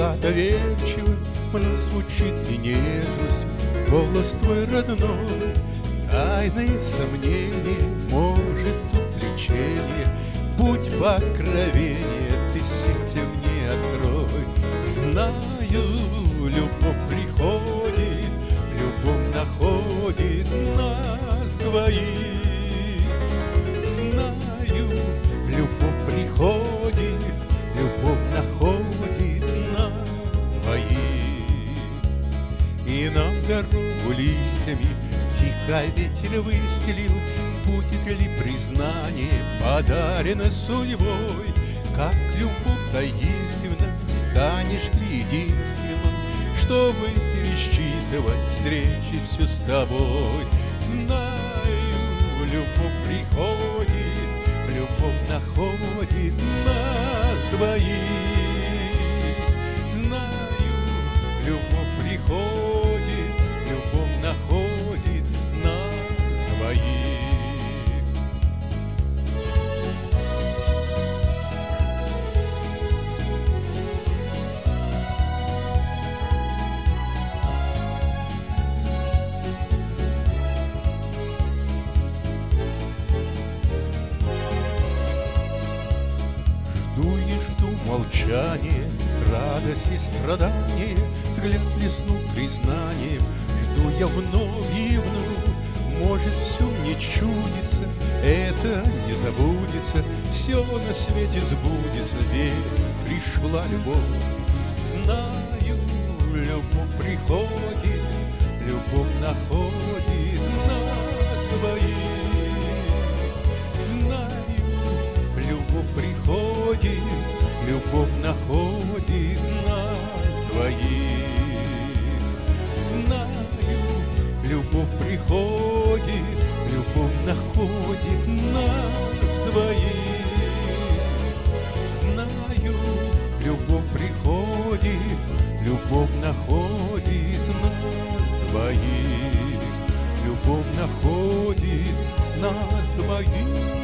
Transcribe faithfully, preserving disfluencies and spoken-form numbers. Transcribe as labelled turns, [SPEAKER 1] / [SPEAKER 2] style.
[SPEAKER 1] пока доверчиво мне звучит и нежностью голос твой родной. Тайные сомнения, может, увлечение, путь по откровение ты сети мне открой. Знаю, любовь приходит, любовь находит нас двоих. Знаю, любовь приходит, любовь находит нас двоих. И нам дорогу листьями тихо ветер выстелил. Будет ли признание подарено судьбой? Как любовь таинственна, станешь ли единственным, чтобы пересчитывать встречи все с тобой? Знаю, любовь приходит, любовь находит нас двоих. Знаю, любовь приходит, любовь находит нас двоих. Жду и жду молчание, радость и страдание, взгляд блеснул признанием. Жду я вновь и вновь, может, все мне чудится, это не забудется, все на свете сбудется, верь, пришла любовь. Знаю, любовь приходит, любовь находит нас двоих. Знаю, любовь приходит, любовь находит нас двоих. Знаю, любовь приходит, любовь находит нас двоих. Знаю, любовь приходит, любовь находит нас двоих. Любовь находит нас двоих.